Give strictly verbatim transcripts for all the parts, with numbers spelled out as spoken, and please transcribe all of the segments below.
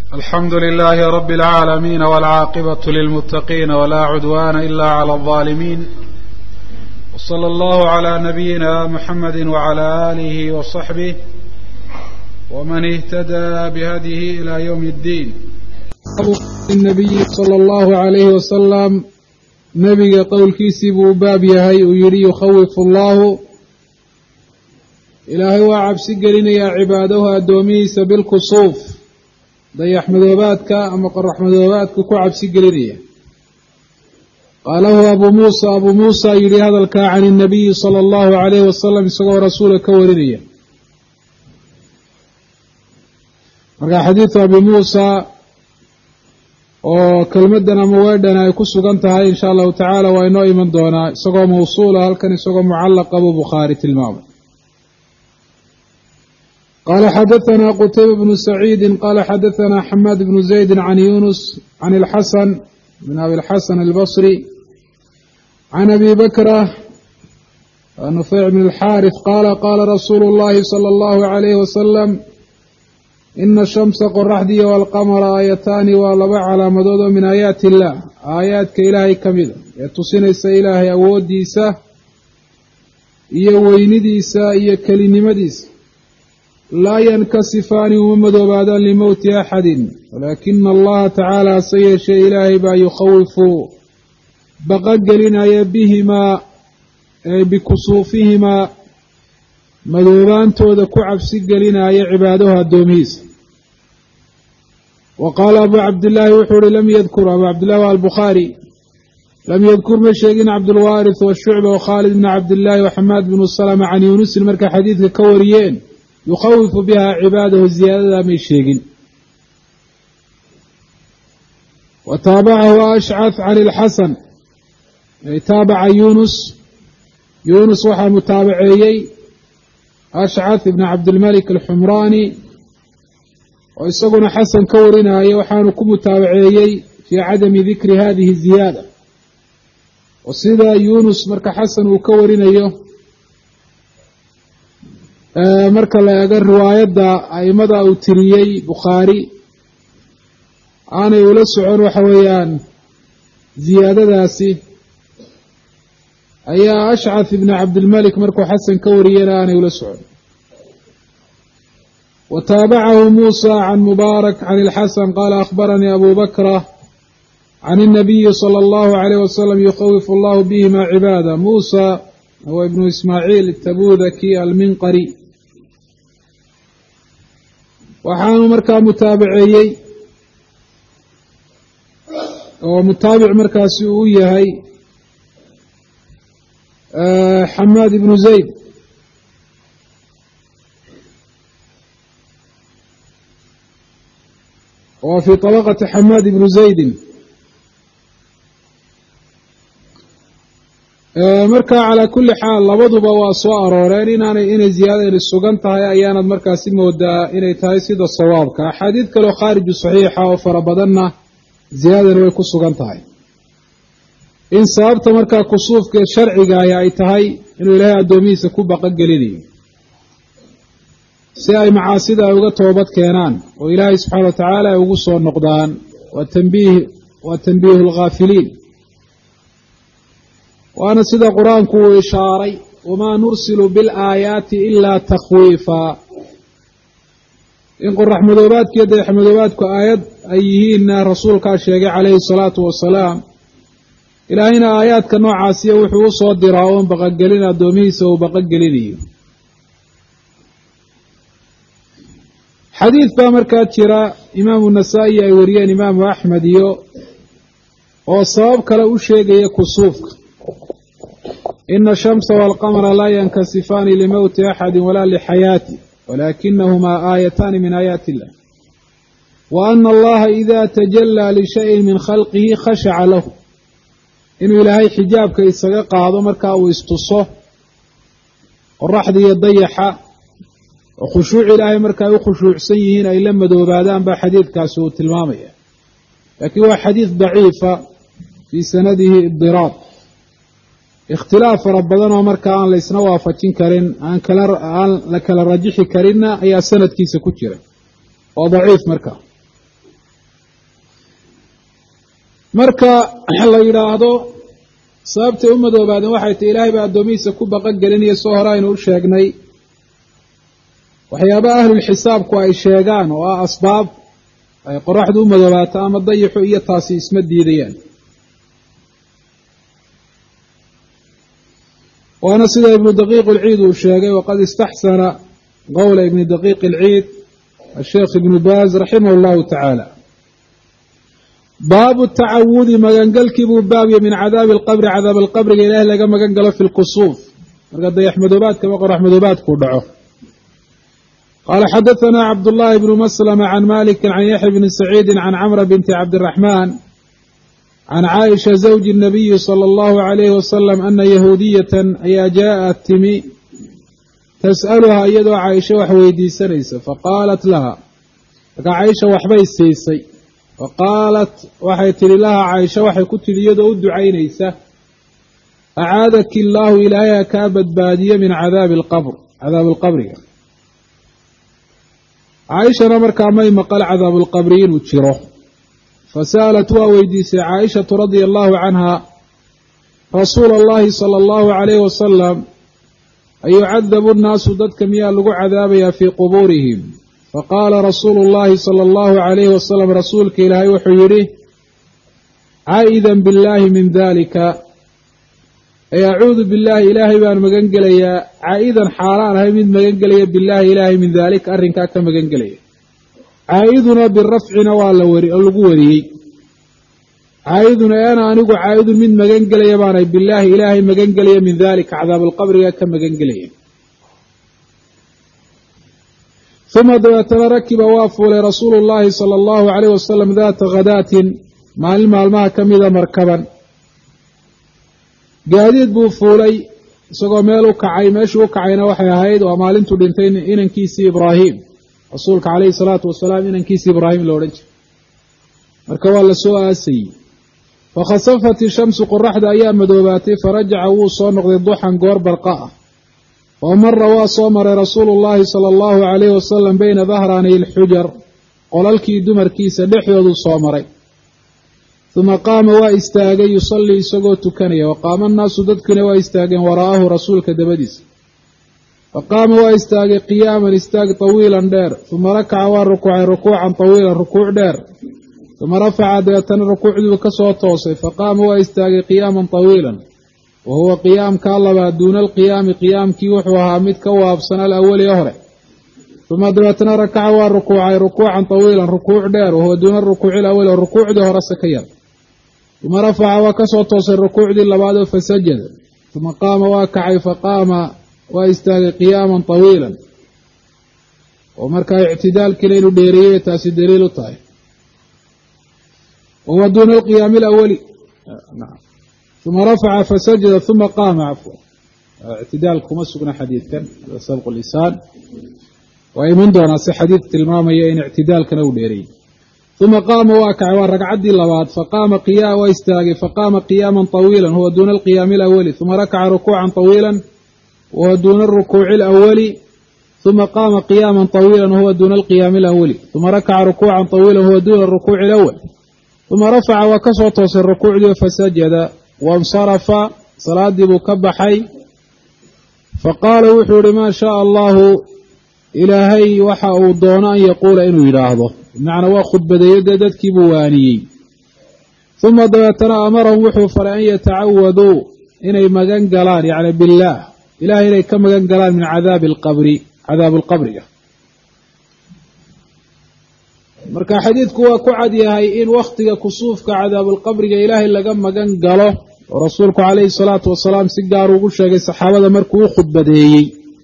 الحمد لله رب العالمين والعاقبة للمتقين ولا عدوان إلا على الظالمين، وصلى الله على نبينا محمد وعلى آله وصحبه ومن اهتدى بهديه إلى يوم الدين. النبي صلى الله عليه وسلم نبي قول كيسي باب يهي ويري يخوف الله إلهي وعبسي قلنا يا عباده الدوميس بالكسوف ضيح مذوباتك أما قرح مذوباتك كعب سجلية. قاله أبو موسى أبو موسى يري هذا الكا عن النبي صلى الله عليه وسلم سقى رسول كورية. مرجع حديث أبو موسى وكلمتنا موعدنا يكسو قنتها إن شاء الله تعالى وإنه من دونا سقى موصولة هل كان سقى معلق أبو بخاري الماضي. قال حدثنا قتيبة بن سعيد قال حدثنا حماد بن زيد عن يونس عن الحسن بن أبي الحسن البصري عن أبي بكرة نفيع بن الحارث قال قال رسول الله صلى الله عليه وسلم إن الشمس قرحدي والقمر آيتان ولبع على مدود من آيات الله آيات كإلهي كمذا يتصنيس إلهي أوديسة إيوينديسة إيكالينمديسة لا ينكسفان ومدوبادا لموت أحد ولكن الله تعالى سيشاء إلهي با يخوف بقجلنا بهما بكسوفهما مدوبان تودا كعب سجلنا يا عبادها الدوميس. وقال أبو عبد الله وحور لم يذكر أبو عبد الله البخاري لم يذكر مشيقين عبد الوارث والشعبة وخالد بن عبد الله وحماد بن السلام عن يونس المركة حديث الكوريين يخوف بها عباده الزيادة من الشيقين. وتابعه أشعث عن الحسن تابع يونس يونس وحى متابعي أشعث بن عبد الملك الحمراني ويسقنا حسن كورنا يوحانكم متابعي في عدم ذكر هذه الزيادة. وصيدا يونس مرك حسن وكورنا يوم marka la eego riwaayadda aimada uu tiriyay Bukhari aanay ula socon waxa weeyaan ziyaadadaasi ayaa Ash'ath ibn Abd al-Malik markuu Xasan ka wariyay aanay ula socon. وتابعه موسى عن مبارك عن الحسن قال أخبرني أبو بكر عن النبي صلى الله عليه وسلم يخوف الله بهما عباده. موسى هو ابن إسماعيل التبوذكي المنقري وحانو مركا متابعيي ومتابع مركا سؤوية هاي أه حماد بن زيد وفي طبقة حماد بن زيد marka ala kulli xaal labaduba waa soo arooreen inaanay inay ziyaadada sugan tahay ayaanad markaasi moodaa inay tahay sida sawaabka. xadiid kale kharij saxiixa oo farabadanna ziyaadada way ku sugan tahay in sababta marka kusuufka sharciga ay tahay inuu Ilaahay adoomiisa ku baqagelinayo si ay macaasida uga toobad keenaan oo Ilaahay subhanahu wa ta'ala ugu soo noqdaan. wa tanbiih wa tanbiihul ghaafiliin وأنا سيد القرآن كو إشاري وما نرسل بالآيات إلا تخويفا. إن قل رحمدوبات كده حمدوبات كو آيات أيهين رسولك الشيخ عليه الصلاة والسلام إلى هنا آيات كنوع عاسية وحوص والدراؤون بقجلنا دوميس وبقجلني. حديث بامركات شراء إمام النسائي أيوريان إمام أحمد يو وصاب كلا أشيغ يكسوفك إن الشمس والقمر لا ينكسفان لموت أحد ولا لحياته ولكنهما آيتان من آيات الله. وأن الله إذا تجلى لشيء من خلقه خشع له إنه إلهي حجاب كيساق قاضو مركا ويستصه الرحض يضيح وخشوع إلهي مركا وخشوع سيهين أي لما دوبادان بحديث كاسو تلمامية لكن هو حديث ضعيف في سنده اضطراب اختلاف ربنا ومركا أن ليسنا وافتين كرين أن لك الرجح كرين أي سند كيس كتير وضعيف مركا marka la yidhaahdo sababtay u madoobaadeen waxay tahay ilaahay baa addoomihiisa ku baqan gelinaya soo hore aynu u sheegnay waxyaabaha ahlulxisaabku ay sheegaan oo ah asbaab ay qoraxdu u madoobaato ama dayixu iyo taasi isma diidayaan waana sida ibnu daqiiq alciid uu sheegay waqad istaxsana qowla ibni daqiiq alciid asheekh ibnu baaz raximah allahu tacaala baabu tacawudi magangalkii buu baabya min cadaabi alqabri cadaab alqabriga ilaahay laga magan galo fi lkusuuf marka dayax madoobaadka ama qorax madoobaadkuu dhaco qaala xadaثana cabdullahi bnu maslama can maliki can yaxya bni saciidi can camra binti cabdiraxmaan can caaisha zawji الnabiyi salى اllahu عalayhi wasalam ana yahuudiyatan ayaa jaaءat timi tas'aluhaa iyadoo caaisha wax weydiisanaysa faqaalat laha markaa caaisha waxbay siisay faqaalat waxay tidhi laha caaisha waxay ku tidhi iyadoo u ducaynaysa acaadaki illaahu ilaahay ha kaa badbaadiyo min cadaabi alqabr cadaabi alqabriga caaishana markaa may maqal cadaabu alqabri inuu jiro fasa'alat waa weydiisay caaishatu radia allahu canha rasuula allahi sala allahu calayhi wasalam ayucadabu nnaasu dadka miyaa lagu cadaabayaa fii qubuurihim faqaala rasuulu llahi sala allahu calayhi wasalam rasuulka ilaahay wuxuu yidhi caa'idan billaahi min dalika ay acuudu billaahi ilaahay baan magan gelayaa caa'idan xaalaan ahay mid magan gelaya billaahi ilaahay min daalika arrinkaa ka magan gelaya caa'iduna birafcina waa la wari oo lagu wariyey caa'iduna ana anigu caa'idun mid magan gelaya baanay billaahi ilaahay magan gelaya min daalika cadaabalqabriga ka magan gelaya uma dabeetana rakiba waa fuulay rasuulu llaahi sala allahu calayh wasalam daata khadaatin maalin maalmaha ka mida markaban gaadiid buu fuulay isagoo meel u kacay meeshuu u kacayna waxay ahayd waa maalintuu dhintay inankiisii ibraahim rasuulka calayhi salaatu wasalaam inankiisii ibraahim la odhan jiray marka waa la soo aasayey fakhasafat ishamsu qoraxda ayaa madoobaatay farajaca wuu soo noqday duxan goor barqa ah oo mara waa soo maray rasuulu llaahi sala allahu calayhi wasalam bayna dahraanay ilxujar qolalkii dumarkiisa dhexdooduu soo maray uma qaama waa istaagay yusallii isagoo tukanaya wa qaama annaasu dadkuna waa istaageen waraa'ahu rasuulka dabadiisa fa qaama waa istaagay qiyaaman istaag tawiilan dheer uma rakaca waa rukuucay rukuucan tawiilan rukuuc dheer uma rafaca dabeetana rukuucdiibu ka soo toosay fa qaama waa istaagay qiyaaman tawiilan wa huwa qiyaamkaa labaad duuna alqiyaami qiyaamkii wuxuu ahaa mid ka waabsan alawali ee hore uma dabeetana rakaca waa rukuucay rukuucan tawiilan rukuuc dheer wahuwa duuna rukuuci alawali oo rukuucdii horese ka yar uma rafaca waa ka soo toosay rukuucdii labaadoo fasajada uma qaama waa kacay faqaama waa istaagay qiyaaman tawiilan oo markaa ictidaalkiina inuu dheereeyey taasi daliil u tahay wahuwa duuna alqiyaami alawali uma rafaca fasajada uma qaama cafwa ictidaal kuma sugna xadiidkan sabqu lisaan waa iman doonaa si xadiid tilmaamaya in ictidaalkana uu dheereeyey uma qaama waa kacay waa ragcaddii labaad faqaama qiya waa istaagay faqaama qiyaaman tawiilan huwa duuna alqiyaami alawali uma rakaca rukuucan tawiilan wahuwa duuna arukuuci alawali uma qaama qiyaaman tawiilan wahuwa duuna alqiyaami alawali uma rakaca rukuucan tawiilan wahuwa duuna arukuuci alawal uma rafaca waa ka soo toosay rukuucdii fasajada waاnsarafa salaadii buu ka baxay faqaala wuxuu yihi maa shaaa allahu ilaahay waxa uu doono an yaquula inuu yidhaahdo bimacnaa waa khudbadeeyo dee dadkiibuu waaniyey uma dabeetana amarahum wuxuu faray an yatacawaduu inay magan galaan yacni billaah ilahay inay ka magan galaan min cadaabi alqabri cadaabu alqabriga marka xadiidku waa ku cad yahay in wakhtiga kusuufka cadaabuulqabriga ilaahay laga magan galo oo rasuulku calayhi salaatu wasalaam si gaar ugu sheegay saxaabada markuu u khudbadeeyey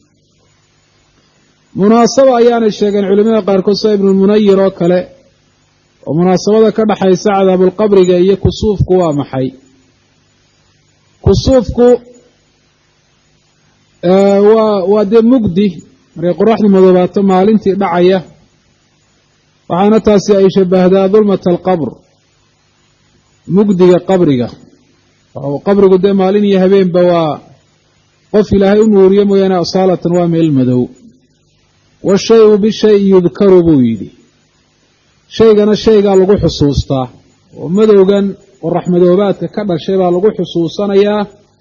munaasaba ayaanay sheegeen culimada qaarkood sida ibnulmunayir oo kale oo munaasabada ka dhaxaysa cadaabulqabriga iyo kusuufku waa maxay kusuufku waa waa dee mugdi markay qoraxdu madoobaato maalintii dhacaya waxaana taasi ay shabahdaa dulmata alqabr mugdiga qabriga qabrigu dee maalin iyo habeenba waa qof ilaahay u nuuriyo mooyaane asaalatan waa meel madow washayu bishayi yudkaru buu yidhi shaygana shaygaa lagu xusuustaa oo madowgan qoraxmadoobaadka ka dhashay baa lagu xusuusanayaa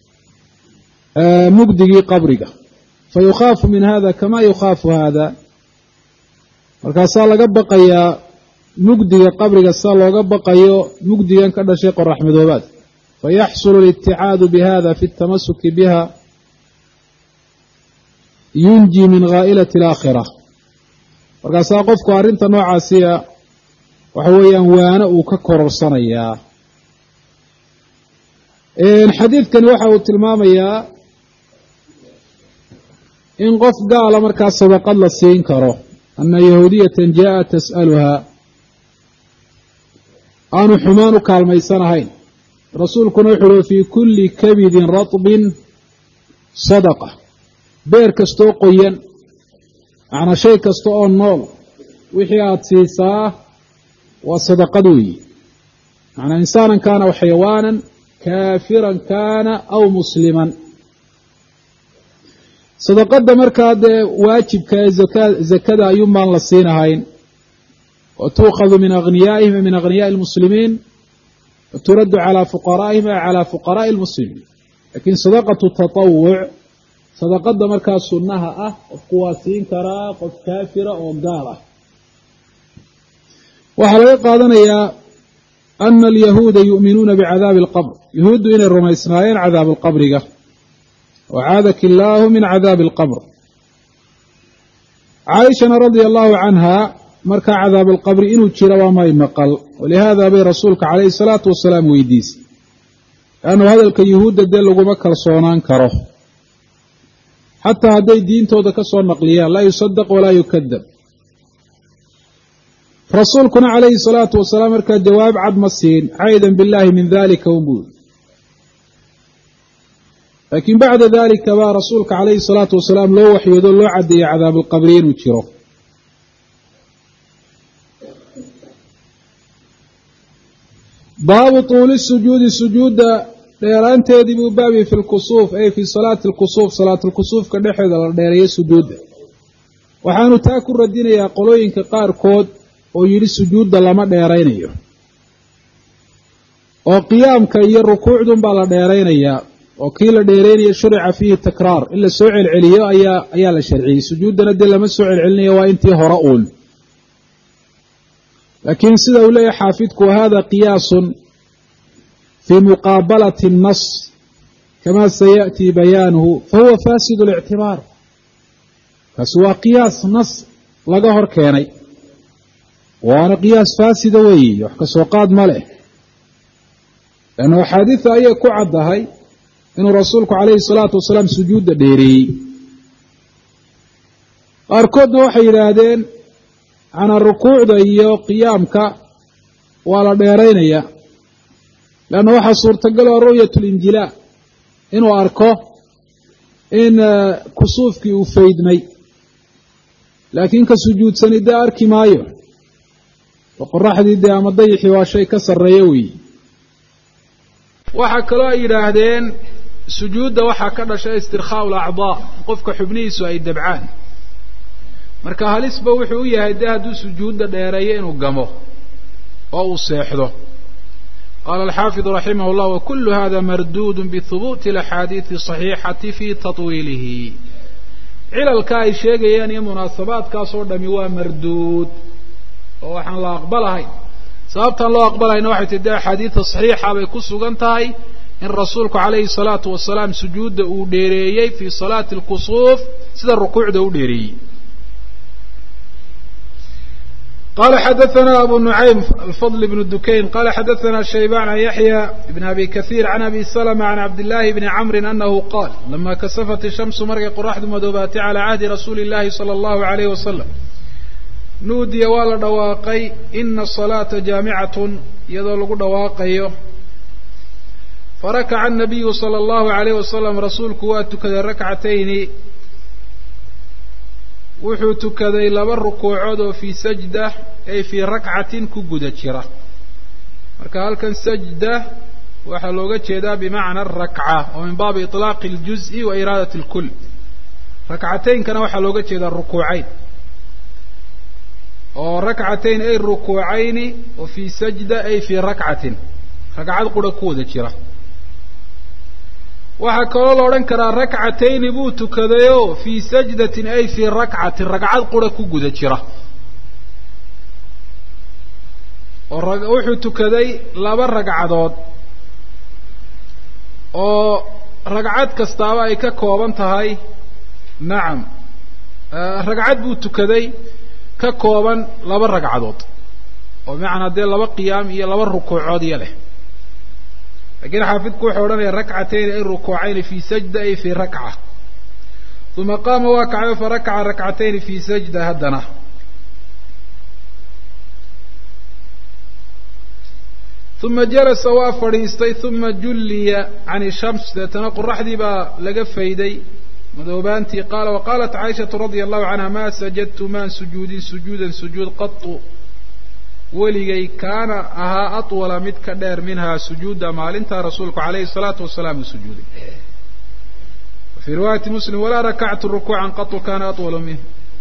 mugdigii qabriga fa yukhaafu min hada kama yukhaafu hada markaasaa laga baqayaa mugdiga qabriga sida looga baqayo mugdigan ka dhashay qoraxmadoobaadka fayaxsulu alibticaadu bihada fi اtamasuki biha yunji min ghaa'ilati alaakhira markaasaa qofku arrinta noocaasiya waxa weeyaan waana uu ka kororsanayaa xadiidkani waxa uu tilmaamayaa in qof gaala markaa sadaqad la siin karo ana yahuudiyatan jaaءat tas'aluhaa aanu xumaan u kaalmaysanahayn rasuulkuna wuxu uhi fii kulli kabidin ratbin sadaqa beer kastoo qoyan macnaa shay kasta oo nool wixii aada siisaa waa sadaqad weeyi macnaa insaanan kaana aw xayawaanan kaafiran kaana aw musliman sadaqadda markaa dee waajibka ee zaka zakada ayuun baan la siinahayn wa tuukhadu min aghniyaa'ihim min aghniyaai almuslimiin wa turaddu calaa fuqaraa'ihim ay calaa fuqaraa'i almuslimiin laakiin sadaqatu tatawuc sadaqadda markaa sunnaha ah qofku waa siin karaa qof kaafira oo gaal ah waxaa laga qaadanayaa ana alyahuuda yu'minuuna bicadaabi alqabr yahuuddu inay rumaysnaayeen cadaabu alqabriga wacaadaka illaahu min cadaabi alqabr caaishana radia allahu canha markaa cadaabu alqabri inuu jira waa may maqal walihaada bay rasuulka calayhi salaatu wasalaam weydiisay leannu hadalka yuhuudda dee laguma kalsoonaan karo xataa hadday diintooda ka soo naqliyaan laa yusadaq walaa yukadab rasuulkuna calayhi salaatu wasalaam markaa jawaab cad ma siin caydan billaahi min dalika unbuuri laakiin bacda dalika baa rasuulka calayhi salaatu wasalaam loo waxyoodo loo caddeeyey cadaabuulqabri inuu jiro baabu tuuli sujuudi sujuudda dheeraanteedii buu baabi fi lkusuuf ay fii salaati lkusuuf salaatulkusuufka dhexeeda la dheereeyo sujuudda waxaanu taa ku radinayaa qolooyinka qaarkood oo yidhi sujuudda lama dheeraynayo oo qiyaamka iyo rukuucdun baa la dheeraynayaa oo kii la dheeraynayo shurica fiihi takraar in la soo celceliyo ayaa ayaa la sharciyey sujuuddana dee lama soo celcelinayo waa intii hore uun laakiin sida uu leeyahay xaafidku wahada qiyaasun fii muqaabalati الnas kama sayaأtii bayaanuhu fahuwa fasid اlictibaar kaasi waa qiyaas nas laga hor keenay waana qiyaas faasida weeye wax ka soo qaad ma leh lannu axaadiida ayay ku caddahay inuu rasuulku calayhi الsalaatu wasalaam sujuudda dheereeyey qaarkoodna waxay yidhaahdeen canaa rukuucda iyo qiyaamka waa la dheeraynayaa leanna waxaa suurtagal oo ru'yat linjilaa inuu arko in kusuufkii uu faydmay laakiin ka sujuudsani dee arki maayo oo qoraxdii dee ama dayixii waa shay ka sarreeya weeye waxaa kaloo ay yidhaahdeen sujuudda waxaa ka dhashay istirkhaa'u alacdaa qofka xubnihiisu ay dabcaan marka halisba wuxuu u yahay dee hadduu sujuudda dheereeyo inuu gamo oo uu seexdo qaala alxaafidu raximah اllah wakulu hada marduud bihubuuti alaxaadiidi صaxiixati fii taطwiilihi cilalka ay sheegayaan iyo munaasabaadkaas oo dhami waa marduud oo waxaan la aqbalahayn sababtaan loo aqbalayna waxay tahi dee axaadiida صaxiixa bay ku sugan tahay in rasuulku calayhi الsalaatu wasalaam sujuudda uu dheereeyey fii salaati اlkusuuf sida rukuucda u dheereeyey qala xadaثna abu nuعaym alfضl bn dukayn qala xadaثna shaybaan can yaxya bn abi kahiir can abi slma can cabdillaahi bni camri anahu qaal lama kasafat ishamsu markay qoraxdu madoobaatay calaa cahdi rasuuli اllahi salى اllahu عalayh wasalam nuudiya waa la dhawaaqay ina الصalaata jaamicatn iyadoo lagu dhawaaqayo farakaca الnabiyu salى اllahu عalayh wasalam rasuulku waa tukaday rakcatayni wuxuu tukaday laba rukuucood oo fii sajda ay fii rakcatin ku guda jira marka halkan sajda waxaa looga jeedaa bimacna rakca oo min baabi iطlaaqi اljuz'i wa iraadati اlkul rakcataynkana waxaa looga jeedaa rukuucayn oo rakcatayn ay rukuucayni wa fii sajda ay fii rakcatin ragcad qura ku wada jira. waxaa kaloo la odhan karaa rakcatayni buu tukadayoo fii sajdatin ay fii rakcatin ragcad qura ku guda jira oo wuxuu tukaday laba ragcadood oo ragcad kastaaba ay ka kooban tahay nacam ragcad buu tukaday ka kooban laba ragcadood oo macnaa dee laba qiyaam iyo laba rukuucood iyo leh lakiin xaafidku wuxuu odhanaya rakcatayni ay rukuucayni fii sajda ay fii rakca uma qaama waa kacay farakaca rakcatayni fii sajda haddana uma jalasa waa fadhiistay uma julliya can ishams deetana qoraxdii baa laga fayday madoobaantii qaala waqaalat caaishatu radia allahu canha maa sajadtu maan sujuudin sujuudan sujuud qatu weligay kaana ahaa atwala mid ka dheer minhaa sujuuda maalintaa rasuulku calayhi salaatu wasalaam uu sujuuday. wafii riwaayati muslim walaa rakactu rukuucan qatu kana atwala minh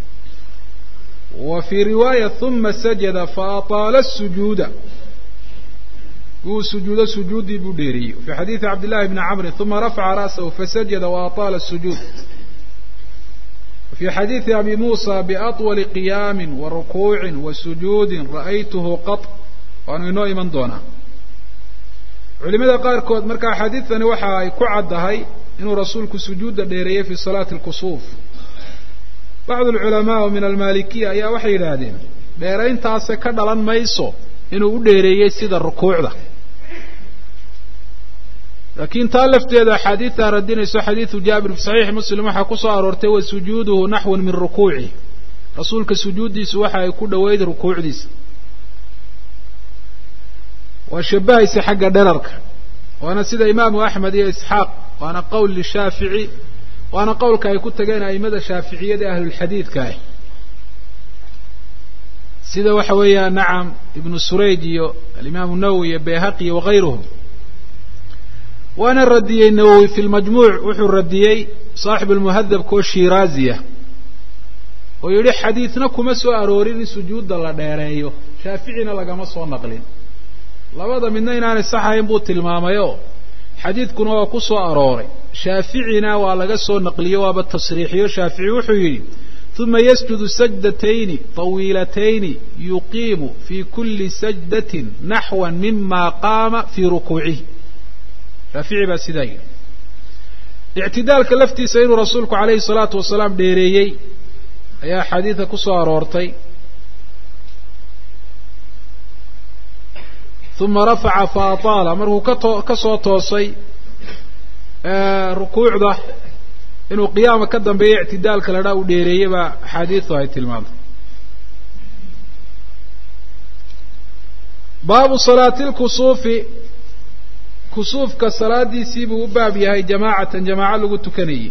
wa fii riwaaya uma sajada faataala sujuuda wuu sujuudo sujuuddii buu dheeriyey. fii xadiidi cabdillahi bni camrin uma rafaca ra'sahu fasajada waataala sujuud. في xadيiث أbي موسى بأطول قيام وaركوع وسجوud رأyته qط waanu inoo iman doonaa. culimada qaarkood marka axaadiidtani waxa ay ku caddahay inuu rasuulku sujuudda dheereeyey في صلاة الكسوف. bacض العلماء min الmalikiya ayaa waxay yidhaahdeen dheerayntaase ka dhalan mayso inuu u dheereeyey sida rukuucda, laakiin taa lafteeda axaadiidtaa radinayso xadiidu jaabir fi saxiixi muslim waxaa ku soo aroortay wa sujuuduhu naxwan min rukuuci, rasuulka sujuuddiisu waxa ay ku dhoweyd rukuucdiisa, waa shabahaysa xagga dherarka, waana sida imaamu axmed iyo isxaaq, waana qowl lishaafici, waana qowlka ay ku tageen aimada shaaficiyada ahlulxadiidka ah sida waxa weeyaan nacam ibnu surayd iyo alimaamu nawowi iyo bayhaqi iyo wakayruhum. waana radiyey nawowi fi lmajmuuc, wuxuu radiyey saaxibu lmuhadabka oo shiiraaziya oo yidhi xadiidna kuma soo aroorin in sujuudda la dheereeyo, shaaficina lagama soo naqlin, labada midna inaanay saxahayn buu tilmaamayoo xadiidkuna waa ku soo arooray, shaaficina waa laga soo naqliyo waaba tasriixiyo. shaafici wuxuu yidhi uma yasjudu sajdatayni طawiilatayni yuqiimu fii kuli sajdatin naxwan mima qaama fii rukuucihi. shaafici baa sidaa yidhi. ictidaalka laftiisa inuu rasuulku calayhi salaatu wasalaam dheereeyey ayaa xadiidka ku soo aroortay. uma rafaca faataala, markuu katoo ka soo toosay rukuucda inuu qiyaama ka dambeeya ictidaalka la dhaa u dheereeyey baa axaadiistu ay tilmaantay. baabu salaati lkusuufi, kusuufka salaadiisii buu u baab yahay jamaacatan jamaaco lagu tukanayey.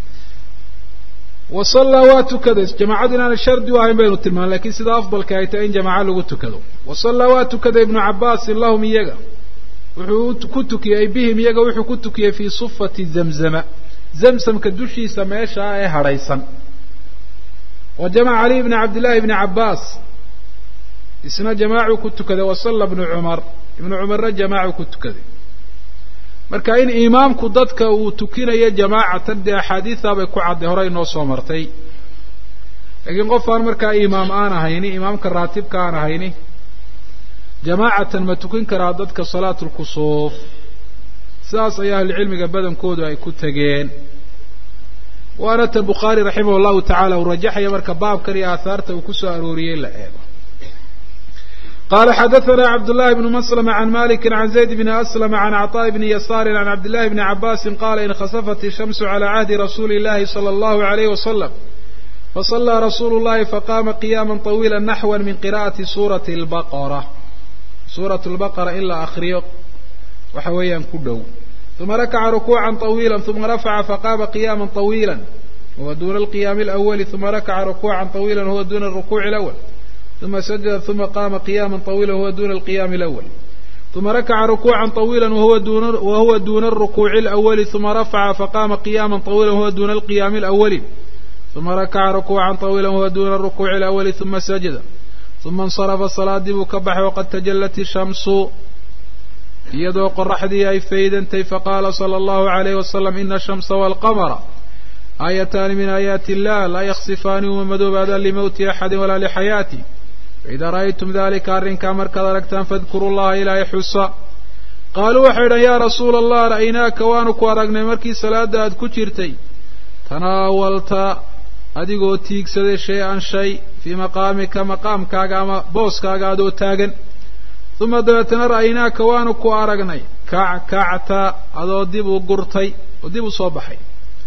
wa sallaa waa tukaday, jamaacadu inaanay shardi u ahayn baynu tilmaanay, lakiin sida afdalka ay tahay in jamaaco lagu tukado. wa sallaa waa tukaday ibnu cabaasin lahum iyaga, wuxuu ku tukiyey bihim iyaga wuxuu ku tukiyey fii sufati zamzama, zamsamka dushiisa meeshaa ee hadhaysan. wa jamaca cali bni cabdillahi bni cabbaas isna jamaacuu ku tukaday. wa salla ibnu cumar, ibnu cumarna jamaacuu ku tukaday. marka in imaamku dadka uu tukinayo jamaacatan dee axaadiidaa bay ku cadday, hore inoo soo martay. laakiin qof aan markaa imaam aan ahayni, imaamka raatibka aan ahayni, jamaacatan ma tukin karaa dadka salaatu lkusuuf? sidaas ayaa ahlucilmiga badankoodu ay ku tegeen, waana ta bukhaari raximah allahu tacaala uu rajaxaya marka baabkan iyo aahaarta uu ku soo arooriyey la eego. qala xadaثna cabdالlahi bn mslm عan maliki عan zayd bn aslm عan cطاء bni yasaari عan cabdillahi bni cabasi qala inkhasafat الshamsu عalى cahdi rasuuli اllahi slى اllahu عalayh waslm faصlىa rasuulu اllahi faqama qiyama طawiila naxwa min qira'ati suurati اlbaqara, suurat اlbaqara in la akriyo waxa weeyaan ku dhow. uma rakaca rukuuca طawiila uma rafaca faqama qiyama طawiila wahuwa duna اlqiyaami اlأwli uma rakaca rukuuca طawiila wahuwa duna الrukuuci اlأwl uma sajada uma qaama qiyama طawiila wahuwa duna alqiyaami اlأwl uma rakaca rukuuca طawiila wahuwa duna الrukuuci اlأwli uma rafaca faqama qiyama طawiila wahuwa duna alqiyaami اlأwli uma rakaca rukuuca طawiila wahuwa duna الrukuuci اlأwli uma sajada uma اnsarafa salaadii buu ka baxay waqad tajalat الshamsu iyadoo qoraxdii ay faydantay faqaala sala allahu alayhi wasalam ina ashamsa waalqamara aayataani min aayaati illah laa yaksifaani uma madoobaadaan limowti axadin walaa lixayaati faidaa ra'aytum dalika arrinkaa markaad aragtaan fadkuru llaha ilaahay xusa qaaluu waxay idhan yaa rasuula allah ra'aynaaka waanu ku aragnay markii salaada aad ku jirtay tanaawalta adigoo tiigsaday shay-an shay fii maqaamika maqaamkaaga ama booskaaga adoo taagan uma dabeetana ra'aynaaka waanu ku aragnay kackacta adoo dib u gurtay oo dib u soo baxay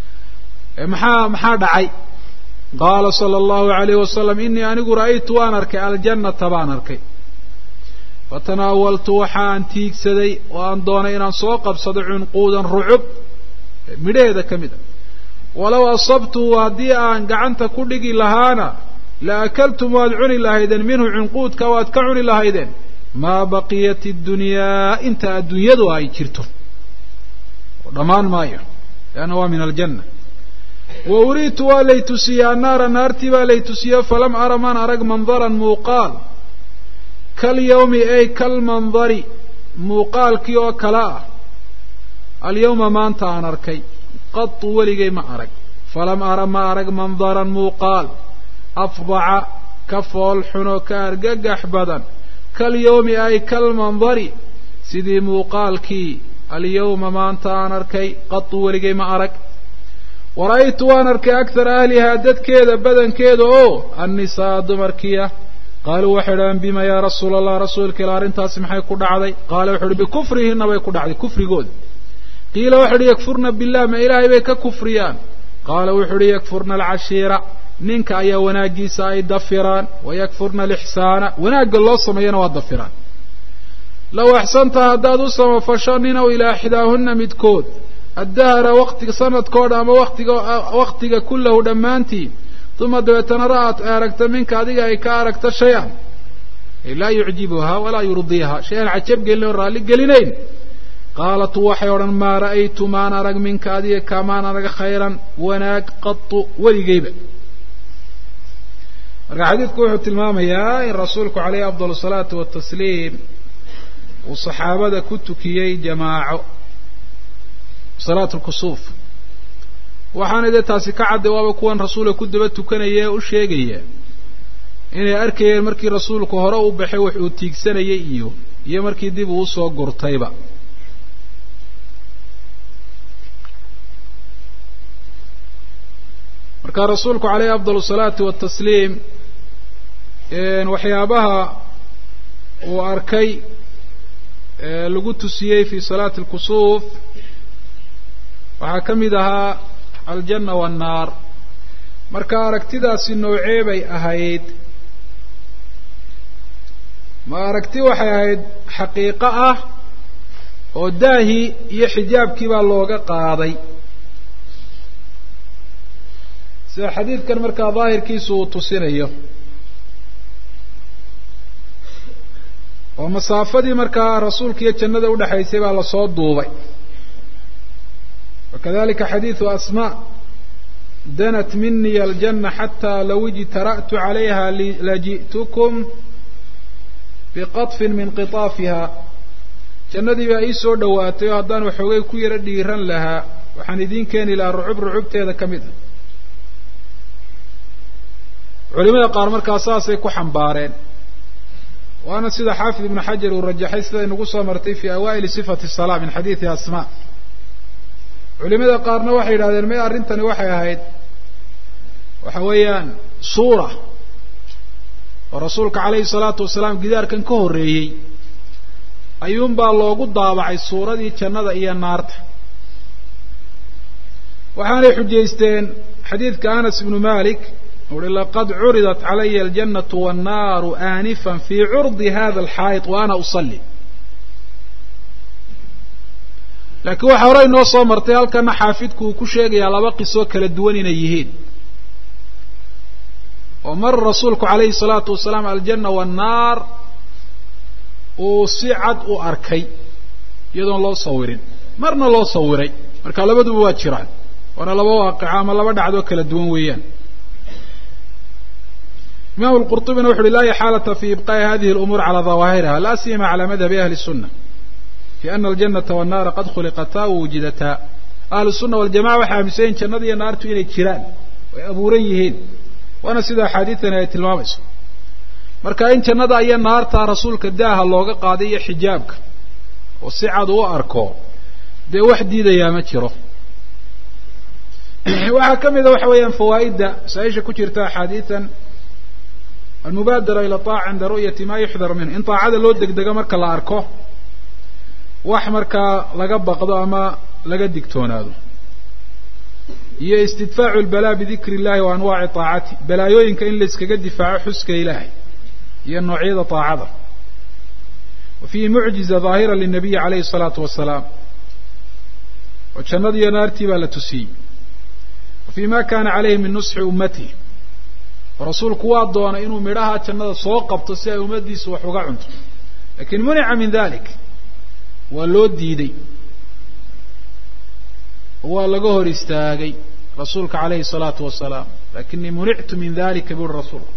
maxaa maxaa dhacay qaala sala allahu alayhi wasalam inii anigu ra'aytu waan arkay aljannata baan arkay fatanaawaltu waxaan tiigsaday oo aan doonay inaan soo qabsado cunquudan rucub midhaheeda ka mid a walow asabtu haddii aan gacanta ku dhigi lahaana la akaltum waad cuni lahaydeen minhu cunquudka waad ka cuni lahaydeen maa baqiyat iddunyaa inta adduunyadu ay jirto oo dhammaan maayo leanna waa min aljanna wa uriitu waa lay tusiyey annaara naartii baa lay tusiye falam ara maan arag mandaran muuqaal kalyawmi ay kalmandari muuqaalkii oo kale ah alyawma maanta aan arkay qatu weligay ma arag falam ara ma arag mandaran muuqaal afdaca ka fool xuno ka argagax badan kalyawmi ay kalmandari sidii muuqaalkii alyawma maanta aan arkay qatu weligay ma arag wara'aytu waan arkay akthara ahlihaa dadkeeda badankeeda oo annisaa dumarkiya qaaluu waxay idhahaan bima yaa rasuula allah rasuulka ila arrintaasi maxay ku dhacday qaala wuxu uhi bikufrihina bay ku dhacday kufrigooda qiila wuxu uhi yakfurna billah ma ilaahay bay ka kufriyaan qaala wuxu uhi yakfurna alcashiira ninka ayaa wanaagiisa ay dafiraan wayakfurna alixsaana wanaagga loo sameeyana waa dafiraan low axsanta haddaad u samafasho ninow ilaa ixdaahunna midkood addahra waqtiga sanadkooda ama watiga waktiga kullahu dhammaantii uma dabeetana ra'at ay aragta minka adiga ay ka aragta shay-an ay laa yucjibuhaa walaa yurdiiha shay aan cajab gelin oo raalli gelinayn qaalatu waxay odhan maa ra'aytu maan arag minka adiga kamaan arag khayran wanaag qatu weligeyba marka xadiidku wuxuu tilmaamayaa in rasuulku calayhi afdal asalaatu watasliim uu saxaabada ku tukiyey jamaaco salaat lkusuuf waxaana dee taasi ka cadday waaba kuwan rasuulka ku daba tukanaya ee u sheegaya inay arkayeen markii rasuulku hore u baxay wax uu tiigsanayay iyo iyo markii dib uu usoo gurtayba marka rasuulku calayhi afdal asalaatu watasliim waxyaabaha uu arkay lagu tusiyey fi salaati alkusuuf waxaa ka mid ahaa aljanna waannaar marka aragtidaasi noocee bay ahayd ma aragti waxay ahayd xaqiiqo ah oo daahii iyo xijaabkii baa looga qaaday sida xadiidkan markaa daahirkiisu uu tusinayo oo masaafadii markaa rasuulka iyo jannada udhexaysay baa lasoo duubay wakadalika xadiidu asmaa danat mini aljanna xataa law ijtara'tu calayha laji'tukum biqadfin min qitaafiha jannadii baa ii soo dhowaatay oo haddaan waxoogay ku yaro dhiiran lahaa waxaan idiin keeni lahaa rucub rucubteeda ka mid a culimada qaar markaa saasay ku xambaareen waana sida xaafid ibnu xajar uu rajaxay sida inagu soo martay fi awaa'ili sifati salaa min xadiidi asmaa culimada qaarna waxay yidhahdeen may arrintani waxay ahayd waxa weeyaan suura oo rasuulka calayhi salaatu wasalaam gidaarkan ka horreeyey ayuunbaa loogu daabacay suuradii jannada iyo naarta waxaanay xujaysteen xadiidka anas ibnu malik uhi laqad curidat calaya aljannatu wannaaru aanifan fii curdi hada alxaayid wa ana usalli laakiin waxaa hore inoo soo martay halkana xaafidku uu ku sheegayaa laba qisoo kala duwan inay yihiin oo mar rasuulku calayhi salaatu wasalaam aljanna wannaar uu si cad u arkay iyadoon loo sawirin marna loo sawiray marka labaduba waa jiraan waana laba waaqica ama laba dhacdoo kala duwan weeyaan imam الqurطubina wuxu uhi laa ixaalata fi ibqaaءi hadihi اlأmuur calى dawaahiriha la siyama calى madhabi ahli الsuna fi ana aljannata wannaara qad khuliqataa wawujidataa ahlu sunna waljamaca waxay aaminsan jannada iyo naartu inay jiraan way abuuran yihiin waana sida axaadiidani ay tilmaamayso marka in jannada iyo naarta rasuulka daaha looga qaaday iyo xijaabka oo si cad u arko dee wax diidayaa ma jiro waxaa ka mida waxa weeyaan fawaa'idda masaa-isha ku jirta axaadiidan almubaadara ila taaca cinda ru'yati ma yuxdar minhu in taacada loo degdego marka la arko wax markaa laga baqdo ama laga digtoonaado iyo istidfaacu lbalaa bidikri illahi wa anwaaci taacati balaayooyinka in la iskaga difaaco xuska ilaahay iyo noocyada taacada wa fiihi mucjiza daahira linabiyi calayhi salaatu wasalaam oo jannada iyo naartii baa la tusiyey wa fii ma kana calayhi min nusxi ummatihi oo rasuulku waa doonay inuu midhaha jannada soo qabto si ay ummaddiisu wax uga cunto lakin munica min dalik waa loo diiday waa laga hor istaagay rasuulka calayhi الsalaatu wasalaam lakinii munictu min dalika buri rasuulku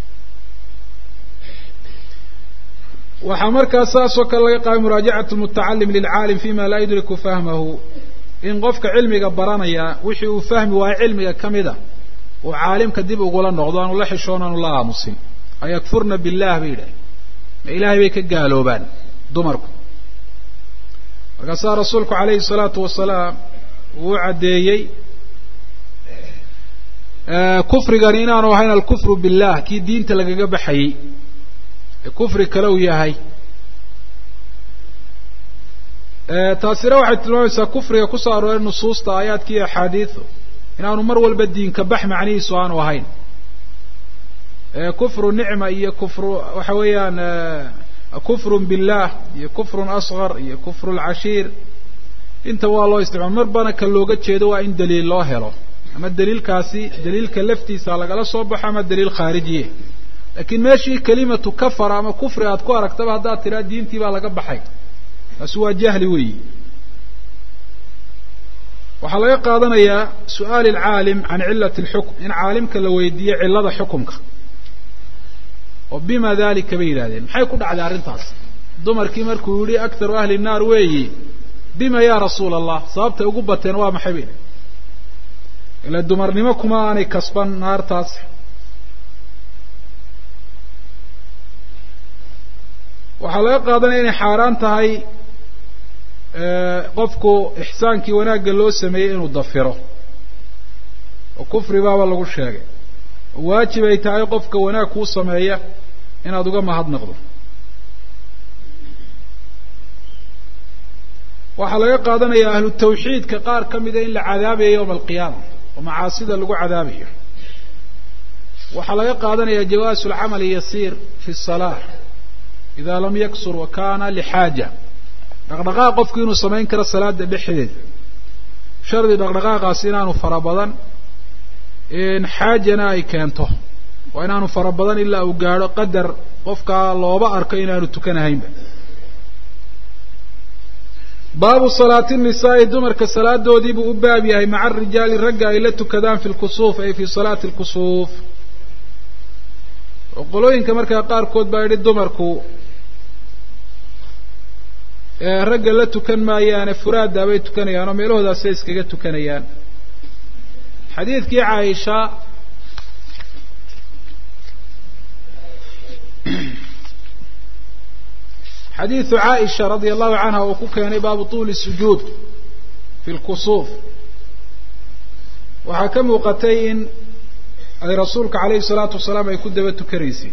waxaa markaa saas oo kale laga qaabay muraajacaة الmutacalim lilcaalim fima laa yudriku fahmahu in qofka cilmiga baranaya wixii uu fahmi waayo cilmiga kamida uu caalimka dib ugula noqdo aanu la xishoon aanu la aamusin ayakfurna billah bay yidhahay ma ilaahay bay ka gaaloobaan dumarku markaasaa rasuulku calayhi الsalaatu wasalaam wuu caddeeyey kufrigani inaanu ahayn alkufru billah kii diinta lagaga baxayey ee kufri kale uu yahay taasina waxay tilmaamaysaa kufriga ku soo arooray nusuusta aayaadka iyo axaadiidu inaanu mar walba diinka bax macnihiisu aanu ahayn kufru nicma iyo kufru waxa weeyaan kufrun billah iyo kufrun asgar iyo kufru lcashiir inta waa loo isticmaala mar bana ka looga jeedo waa in daliil loo helo ama daliilkaasi daliilka laftiisa lagala soo baxo ama daliil khaarijiye lakin meeshii kalimatu kafar ama kufri aad ku aragtaba haddaad tiraa diintii baa laga baxay taasi waa jahli weeyi waxaa laga qaadanayaa su'aal alcaalim can cilati alxukm in caalimka la weydiiyo cilada xukumka oo bima dalika bay yidhahdeen maxay ku dhacday arrintaas dumarkii markuu yihi akharu ahli nnaar weeyi bima ya rasuula allah sababtay ugu bateen waa maxay bay ila dumarnimo kuma aanay kasban naartaas waxaa laga qaadanaya inay xaaraan tahay qofku ixsaankii wanaagga loo sameeyey inuu dafiro oo kufri baaba lagu sheegay oo waajib ay tahay qofka wanaag kuu sameeya inaad uga mahadnaqdo waxaa laga qaadanaya ahlu tawxiidka qaar ka mida in la cadaabayo yawma alqiyaama oo macaasida lagu cadaabayo waxaa laga qaadanaya jawaasu alcamali yasiir fi الsalaax ida lam yaksur wa kana lixaaja dhaqdhaqaaq qofku inuu samayn karo salaada dhexdeeda shardi dhaqdhaqaaqaasi inaanu fara badan xaajana ay keento waa inaanu fara badan ilaa uu gaadho qadar qofkaa looba arko inaanu tukanahaynba baabu salaati الnisaa'i dumarka salaadoodii buu u baab yahay maca arijaali ragga ay la tukadaan fi lkusuuf ay fi salaati اlkusuuf oo qolooyinka markaa qaarkood baa yidhi dumarku ragga la tukan maayaane furaada bay tukanayaan oo meelahoodaasay iskaga tukanayaan xadiidkii caaisha xadiidu caaisha radia allahu canha uu ku keenay baabu tuuli sujuud fi lkusuuf waxaa ka muuqatay in ay rasuulka calayhi salaatu wasalaam ay ku daba tukanaysay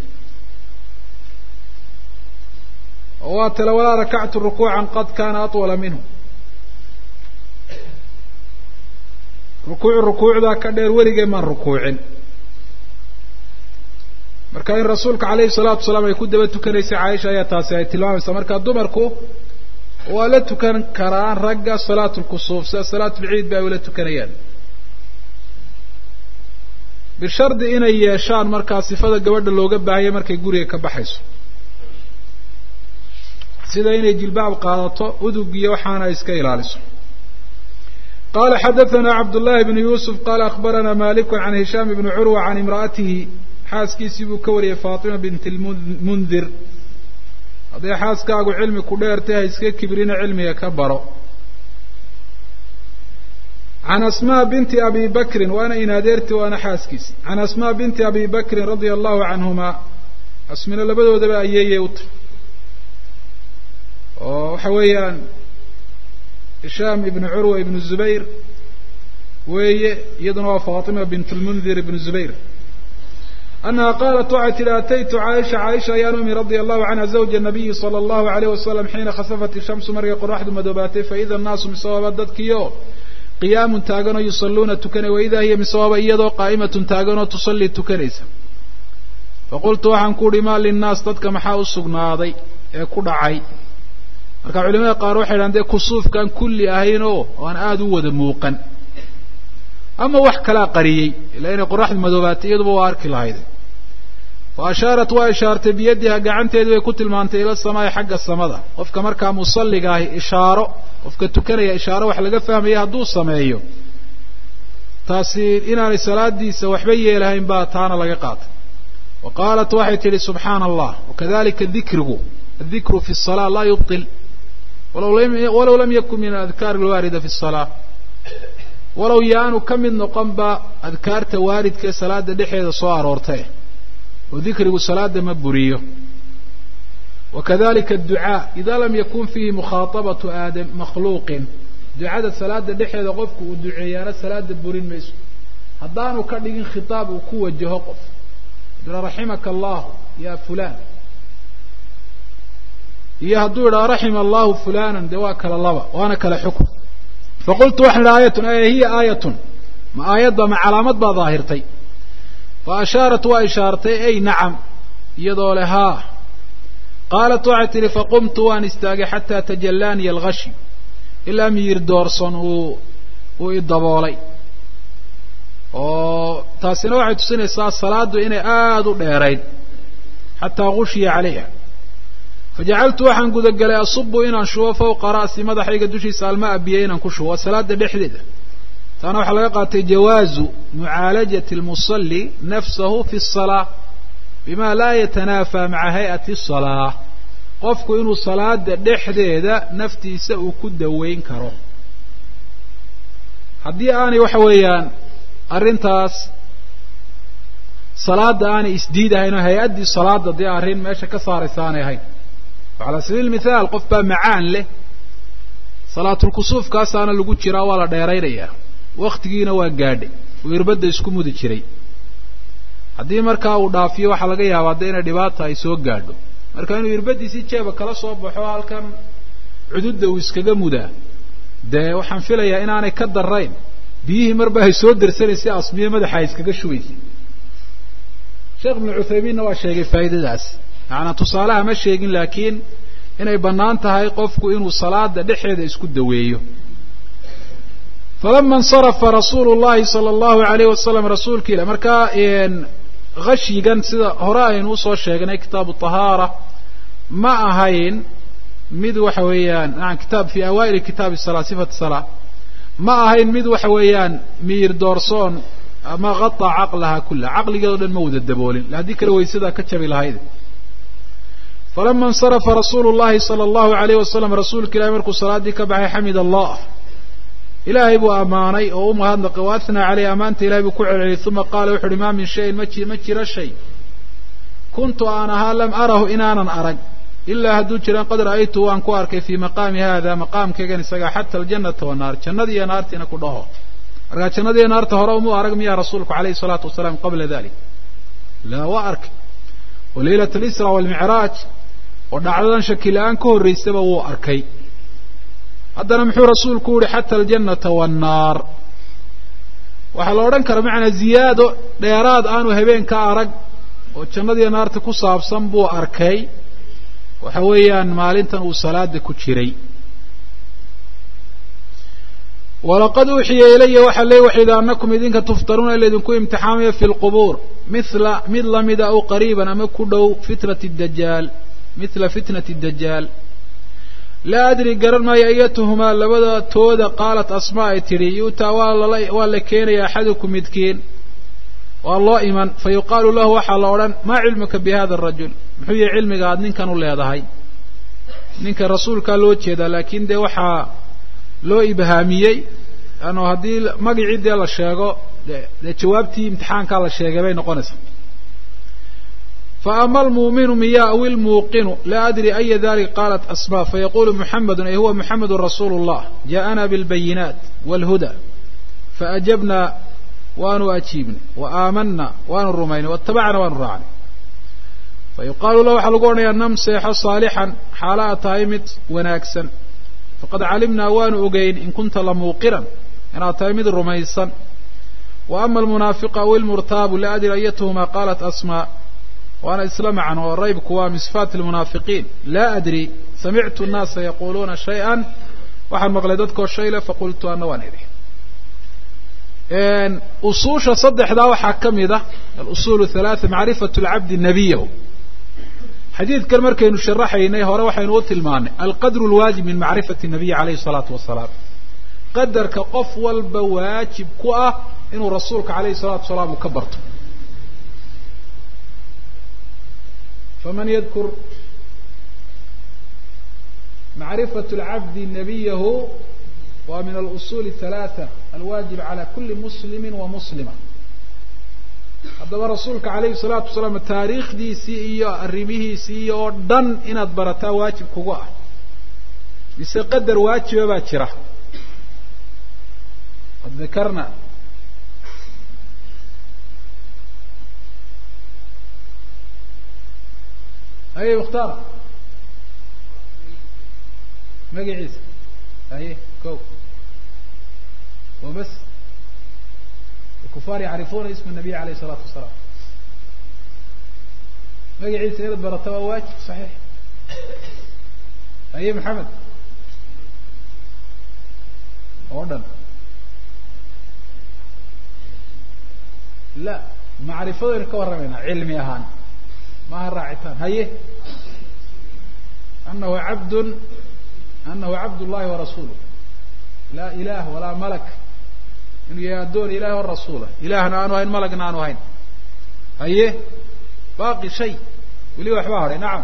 oo waa tale walaa rakactu rukuucan qad kana atwala minhu rukuucu rukuucdaa ka dheer weligee maan rukuucin marka in rasuulka calayhi salaatu wasalaam ay ku daba tukanaysay caaisha ayaa taasi ay tilmaamaysaa marka dumarku waa la tukan karaan ragga salaatu lkusuuf sida salaatu lciid ba ay ula tukanayaan bishardi inay yeeshaan markaa sifada gabadha looga baahaya markay guriga ka baxayso sida inay jilbaab qaadato udug iyo waxaana ay iska ilaaliso qala xadaثana cabdullahi bn yusuf qala akhbarana maliku can hishaam bni curwa can imra'atihi xaaskiisii buu ka wariyey fatima bint lmundir hadday xaaskaagu cilmi ku dheertay ha iska kibrina cilmiga ka baro. can asmaa binti abi bakrin waana inadeerti waana xaaskiis can asmaa binti abi bakrin radia allahu canhumaa asmina labadoodaba ayeeyay u tahay oo waxa weeyaan hishaam ibnu curwa ibnu zubayr weeye iyaduna waa faatima bint lmundir ibnu zubayr annaha qaalat waxay tidhi ataytu caaisha caaisha ayaan umi radia allahu canha zawja nabiyi sala allahu alayh wasalam xiina khasafat ishamsu markay qoraxdu madoobaatay faida annaasu misababa dadkiio qiyaamun taaganoo yusalluuna tukanay waidaa hiya misababa iyadoo qaa'imatun taaganoo tusallii tukanaysa faqultu waxaan ku uhi maa linnaas dadka maxaa u sugnaaday ee ku dhacay marka culimada qaar waxay idhahan dee kusuufkaan kulli ahayn oo aan aada u wada muuqan ama wax kalaa qariyey ilaa inay qoraxdu madoobaatay iyaduba waa arki lahayde fa ashaarat waa ishaartay biyadiha gacanteedii bay ku tilmaantay ila samaa'i xagga samada qofka markaa musalliga ahi ishaaro qofka tukanaya ishaaro wax laga fahmaya hadduu sameeyo taasi inaanay salaadiisa waxba yeelahayn baa taana laga qaatay wa qaalat waxay tidhi subxaana allah wakadalika dikrigu adikru fi الsalaa laa yubطil walow lam yakun min aladkaar alwaarida fi الsalaa walow yaanu ka mid noqonba adkaarta waaridkae salaada dhexeeda soo aroortay oo dikrigu salaada ma buriyo wakadalika adducaa ida lam yakun fiihi mukhaaطabaةu aadam makhluuqin ducada salaada dhexeeda qofku uu duceeyaana salaada burin mayso haddaanu ka dhigin khitaab uu ku wajaho qof raximaka allahu ya fulan iyo hadduu idhaha raxima allahu fulanan dee waa kala laba waana kala xukm faqultu waxaan idhi aayatun aya hiya aayatun ma aayadba ma calaamad baa daahirtay fa ashaarat waa ishaartay ay nacam iyadoo leh haa qaalat waxay tidhi faqumtu waan istaagay xataa tajallaaniya algashi ilaa miyir doorson uu uu i daboolay oo taasina waxay tusinaysaa salaadu inay aada u dheerayd xataa gushiya calayha fajacaltu waxaan gudagalay asubu inaan shubo fawqa ra'si madaxayga dushiisa almaa biyo inaan ku shubo waa salaada dhexdeeda taana waxaa laga qaatay jawaazu mucaalajati lmusalli nafsahu fi الsalaa bima laa yatanaafa maca hay'ati الsalaa qofku inuu salaada dhexdeeda naftiisa uu ku daweyn karo haddii aanay waxa weeyaan arrintaas salaada aanay isdiidahayn oo hay-addii salaada dee arrin meesha ka saaraysa aanay ahayn calaa sabiil mithaal qof baa macaan leh salaatulkusuufkaasaana lagu jiraa waa la dheeraynayaa waktigiina waa gaadhay uu irbadda isku mudi jiray haddii markaa uu dhaafiyo waxaa laga yaabaa dee inay dhibaata ay soo gaadho marka inuu irbaddiisii jeeba kala soo baxo halkan cududda uu iskaga mudaa dee waxaan filayaa inaanay ka darayn biyihii marba ay soo darsanaysa asmiye madaxa ay iskaga shubaysay sheekh ibnu cuthaymiinna waa sheegay faa'iidadaas macanaa tusaalaha ma sheegin laakiin inay bannaan tahay qofku inuu salaada dhexeeda isku daweeyo falama insarafa rasuulu llahi sala allahu alayh wasalam rasuulka ilah markaa gashigan sida hore aynu usoo sheegnay kitaabu tahaara ma ahayn mid waxa weeyaan n kitaab fi awaa'ili kitaabi salaa sifat salaa ma ahayn mid waxa weeyaan miir doorsoon ama qaطa caqlaha kullaha caqligeed o dhan ma wada daboolin haddii kale waysadaa ka jabi lahayd falama insarafa rasuulu llahi sala allahu alayh wasalam rasuulka ilahi markuu salaaddii ka baxay xamid allah ilaahay buu ammaanay oo u mahadnaqay wa athnaa caleyh ammaanta ilahay buu ku celceliyay uma qaala wuxu uhi maa min shayin maji ma jiro shay kuntu aan ahaa lam arahu inaanan arag ilaa hadduu jiraan qad ra'aytu waan ku arkay fii maqaami hada maqaamkaygan isagaa xata aljannata wannaar jannada iyo naartiina ku dhaho markaa jannada iyo naarta hore umuu arag miyaa rasuulku alayhi salaatu wasalaam qabla dalik laa waa arkay wa laylat alisra waalmicraaj oo dhacdadan shaki la-aan ka horraysaba wuu arkay haddana muxuu rasuulku yihi xata aljannata wannaar waxaa la odhan kara macanaa ziyaado dheeraad aanu habeen ka arag oo jannadiiyo naarta ku saabsan buu arkay waxa weeyaan maalintan uu salaada ku jiray walaqad uuxiya ilaya waxaa lee waxayda anakum idinka tuftaruuna in laydinku imtixaamayo fi lqubuur mila mid lamida aw qariiban ama ku dhow fitnati dajaal mithla fitnati dajaal laa adri garan maayo ayatuhumaa labada tooda qaalat asmaa ay tidhi yu'taa waa lala waa la keenaya axadukum midkiin waa loo iman fa yuqaalu lahu waxaa la odhan maa cilmuka bi hada arajul muxuu yahay cilmiga aad ninkan u leedahay ninka rasuulkaa loo jeedaa laakiin dee waxaa loo ibhaamiyey ano haddii magicii dee la sheego de dee jawaabtii imtixaankaa la sheegay bay noqonaysaa faama almuuminu miya aw ilmuuqinu laa adri aya dalika qaalat asma fayaqulu muxamedun ay huwa muxamedu rasuulu llah ja'ana bilbayinaat wاlhuda faajabna waanu ajiibnay waaamanna waanu rumaynay waاtabacna waanu raacnay fayuqaalu la waxaa lagu odhanayaa nam seexo saalixan xaala a tahay mid wanaagsan faqad calimnaa waanu ogeyn in kunta lamuuqiran inaad tahay mid rumaysan wa ama almunaafiqu aw ilmurtaabu laa adri ayatuhumaa qaalat asmaa waana isla macno oo raybku waa min sifaati almunaafiqiin laa adri samictu nnaasa yaquluuna shay-an waxaan maqlay dadkoo shay le faqultu ana waan idhi usuusha saddexdaa waxaa ka mid ah alusuul halaatha macrifatu lcabdi nabiyahu xadiidkan markaynu sharaxaynay hore waxaynu u tilmaanay alqadru lwaajib min macrifati nabiyi calayhi salaatu wasalaam qadarka qof walba waajib ku ah inuu rasuulka calayhi salaatu wasalaam uu ka barto faman yadkur macrifatu lcabdi nabiyahu waa min alusuul halaatha alwaajib cala kuli muslimi wa muslima haddaba rasuulka calayhi salaatu wasalaam taariikhdiisii iyo arrimihiisii oo dhan inaad barataa waajib kugu ah mise qadar waajiba baa jira qad dakarna aye mukhtaar magaciisa aye ko وبس الكفار يعرفون اسم النبي عليه الصلاة والسلام مجيء سيرة برتبة واجب صحيح أي محمد أوردن لا معرفة الكورة منها علمي هان ما الراعتان هيه أنه عبد أنه عبد الله ورسوله لا إله ولا ملك inuu yahay addoon ilahi o rasuula ilahna aanu hayn malagna aanu hayn haye baaqi shay weli waxbaa hadhay nacam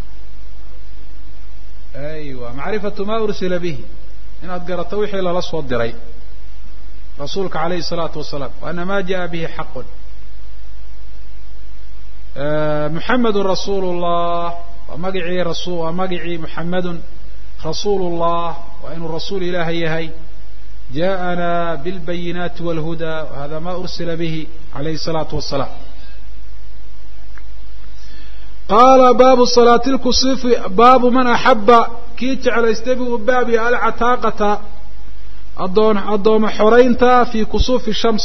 aywa macrifatu ma ursila bihi inaad garato wixii lala soo diray rasuulka calayhi الsalaatu wasalaam waana ma jaءa bihi xaqun muxamedun rasuulu llah waa magicii rasul waa magicii muxamedun rasuulu llah waa inuu rasuul ilaahay yahay جاءنا بالبينات والهدى وهذا ما أرسل به عليه الصلاة والسلام قال باب صلاة الكسوف باب من أحب كيت على استبه باب العتاقة الضون الضوم حرينتا في كسوف الشمس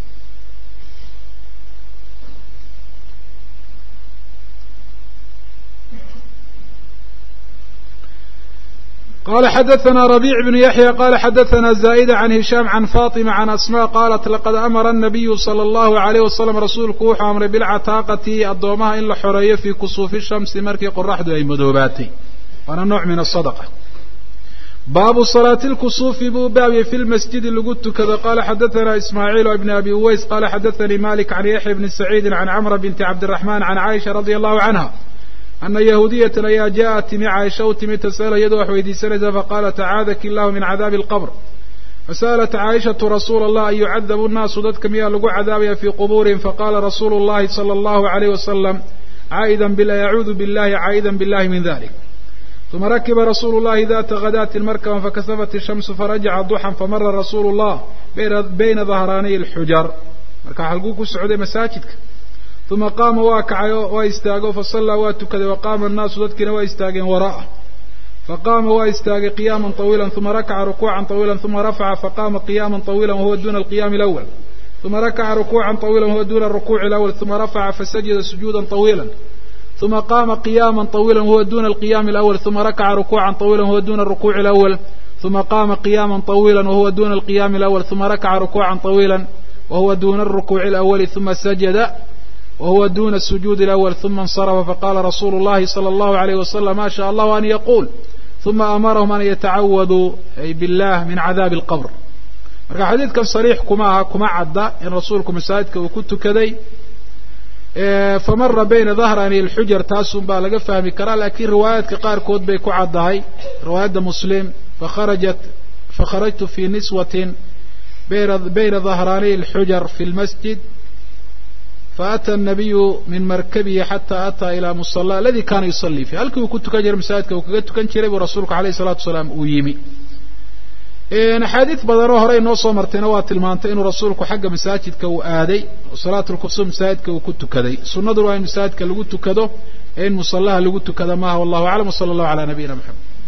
قال حدثنا ربيع بن يحيى قال حدثنا زائدة عن هشام عن فاطمة عن أسماء قالت لقد أمر النبي صلى الله عليه وسلم رسولك وحو أمر بالعتاقة الضومها إلا حرية في كسوف الشمس مركي قرحد أي مذوباتي وانا نوع من الصدقة باب صلاة الكسوف باب في المسجد اللي قلت كذا قال حدثنا إسماعيل وابن أبي أويس قال حدثني مالك عن يحيى بن سعيد عن عمرو بنت عبد الرحمن عن عائشة رضي الله عنها أن يهودية ليا جاءت مع عائشة وتمي تسأل يدوح ويدي سنة فقالت أعاذك الله من عذاب القبر فسألت عائشة رسول الله أن يعذب الناس ضدكم يا لقوا عذابها في قبورهم فقال رسول الله صلى الله عليه وسلم عائدا بالله يعوذ بالله عائدا بالله من ذلك ثم ركب رسول الله ذات غداة المركبة فكسفت الشمس فرجع ضحى فمر رسول الله بين ظهراني الحجر مركا حلقوك السعودية مساجدك ثم قام واكع واستاغ فصلى واتكذ وقام الناس ذكر واستاغ وراءه فقام واستاغ قياما طويلا ثم ركع ركوعا طويلا ثم رفع فقام قياما طويلا وهو دون القيام الأول ثم ركع ركوعا طويلا وهو دون الركوع الأول ثم رفع فسجد سجودا طويلا ثم قام قياما طويلا وهو دون القيام الأول ثم ركع ركوعا طويلا وهو دون الركوع الأول ثم قام قياما طويلا وهو دون القيام الأول ثم ركع ركوعا طويلا وهو دون الركوع الأول ثم سجد وهو دون السجود الأول ثم انصرف فقال رسول الله صلى الله عليه وسلم ما شاء الله أن يقول ثم أمرهم أن يتعوذوا أي بالله من عذاب القبر marka xadiidkan sariix kuma aha kuma cadda in rasuulku masaajidka uu ku tukaday famara bayna dahrani alxujar taasun baa laga fahmi karaa laakiin riwaayaadka qaarkood bay ku caddahay riwaayadda muslim fakharajat fakharajtu fi niswatin bayna dahraani alxujar fi lmasjid faata الnabiyu min markabihi xata ataa ilى musala aladi kana yusalii fiih halkii uu ku tukan jiray masaajidka uu kaga tukan jiray buu rasuulku alayh الsalatu wasalaam uu yimi axaadiis badanoo hore inoo soo martayna waa tilmaantay inuu rasuulku xagga masaajidka uu aaday oo salaatu lkusuuf masaajidka uu ku tukaday sunnaduna waa in masaajidka lagu tukado ee in musallaha lagu tukada maaha wallahu aclam wsala allahu calaa nabiyina maxamed